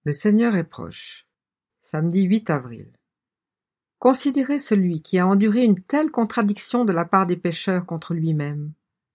Le Seigneur est proche. Samedi 8 avril. Considérez celui qui a enduré une telle contradiction de la part des pécheurs contre lui-même,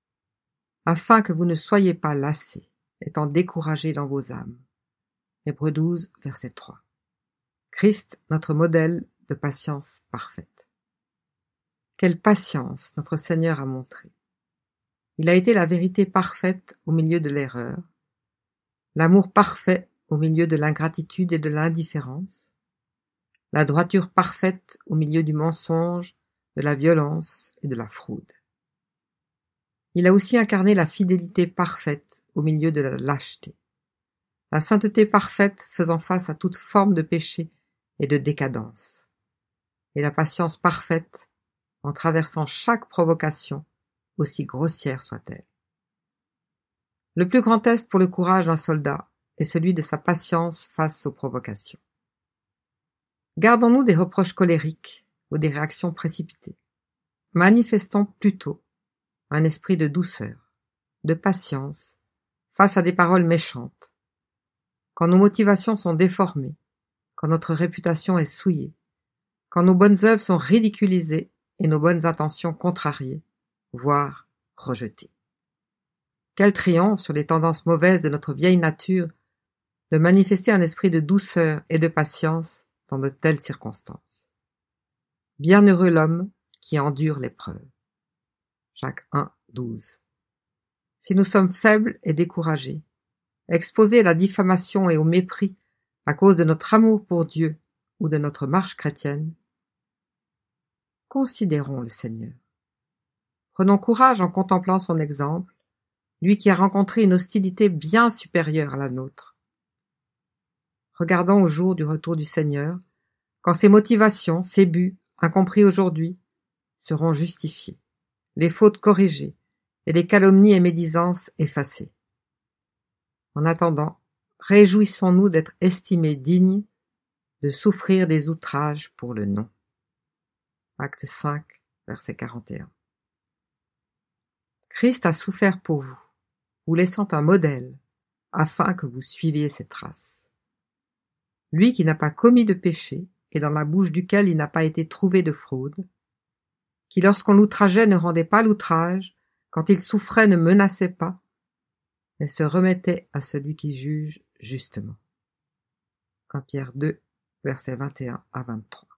afin que vous ne soyez pas lassés, étant découragés dans vos âmes. Hébreux 12, verset 3. Christ, notre modèle de patience parfaite. Quelle patience notre Seigneur a montré. Il a été la vérité parfaite au milieu de l'erreur, l'amour parfait au milieu de l'ingratitude et de l'indifférence, la droiture parfaite au milieu du mensonge, de la violence et de la fraude. Il a aussi incarné la fidélité parfaite au milieu de la lâcheté, la sainteté parfaite faisant face à toute forme de péché et de décadence, et la patience parfaite en traversant chaque provocation, aussi grossière soit-elle. Le plus grand test pour le courage d'un soldat est celui de sa patience face aux provocations. Gardons-nous des reproches colériques ou des réactions précipitées. Manifestons plutôt un esprit de douceur, de patience, face à des paroles méchantes. Quand nos motivations sont déformées, quand notre réputation est souillée, quand nos bonnes œuvres sont ridiculisées et nos bonnes intentions contrariées, voire rejetées. Quel triomphe sur les tendances mauvaises de notre vieille nature de manifester un esprit de douceur et de patience dans de telles circonstances. Bienheureux l'homme qui endure l'épreuve. Jacques 1, 12. Si nous sommes faibles et découragés, exposés à la diffamation et au mépris à cause de notre amour pour Dieu ou de notre marche chrétienne, considérons le Seigneur. Prenons courage en contemplant son exemple, lui qui a rencontré une hostilité bien supérieure à la nôtre. Regardons au jour du retour du Seigneur, quand ses motivations, ses buts, incompris aujourd'hui, seront justifiés, les fautes corrigées et les calomnies et médisances effacées. En attendant, réjouissons-nous d'être estimés dignes de souffrir des outrages pour le nom. Acte 5, verset 41. Christ a souffert pour vous laissant un modèle, afin que vous suiviez ses traces. Lui qui n'a pas commis de péché, et dans la bouche duquel il n'a pas été trouvé de fraude, qui lorsqu'on l'outrageait ne rendait pas l'outrage, quand il souffrait ne menaçait pas, mais se remettait à celui qui juge justement. 1 Pierre 2, versets 21 à 23.